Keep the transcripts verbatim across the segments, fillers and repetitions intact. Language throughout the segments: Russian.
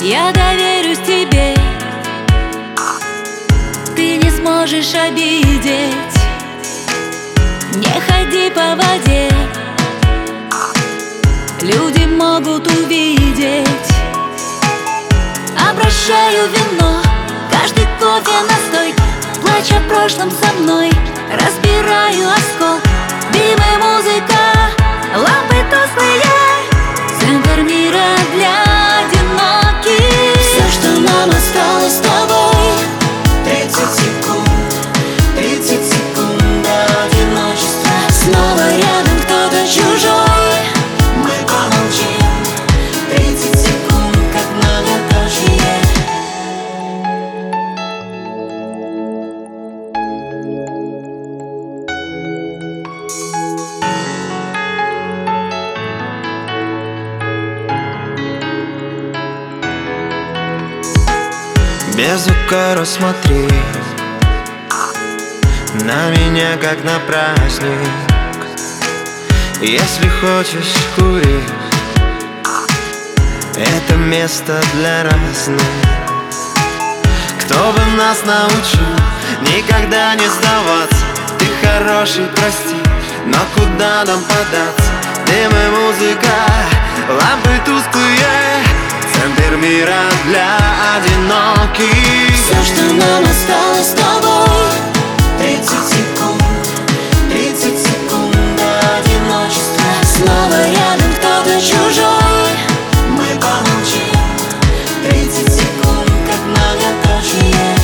я доверюсь тебе. Ты не сможешь обидеть, не ходи по воде. Люди могут увидеть. Обращаю вино, каждый кофе на стойке. Плачь о прошлом со мной, разбираю оскол. Дым и музыка, лампы тусклые, центр мира для одиноких. Все, что нам осталось с тобой, тридцать секунд, тридцать секунд до одиночества. Снова рядом кто-то чужой, мы помолчим. Тридцать секунд, как многоточие. Без укора смотри на меня, как на праздник. Если хочешь, кури, это место для разных. Кто бы нас научил никогда не сдаваться? Ты хороший, прости, но куда нам податься? Дым и музыка, лампы тусклые, центр мира для одиноких. Все, что нам осталось с тобой, тридцать секунд, тридцать секунд до одиночества. снова рядом кто-то чужой, мы помолчим. Тридцать секунд, как многоточие.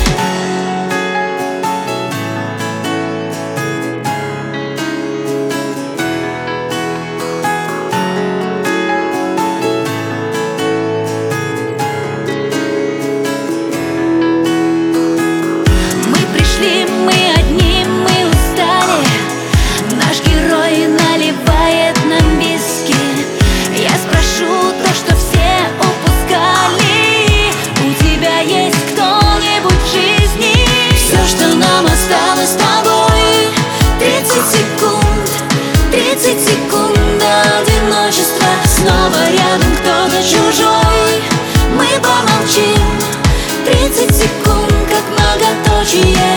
мы одни, мы устали. Наш герой наливает нам виски. Я спрошу то, что все упускали. У тебя есть кто-нибудь в жизни? Все, что нам осталось с тобой, тридцать секунд, тридцать секунд до одиночества. Снова рядом кто-то чужой, мы помолчим. Тридцать секунд, как многоточие.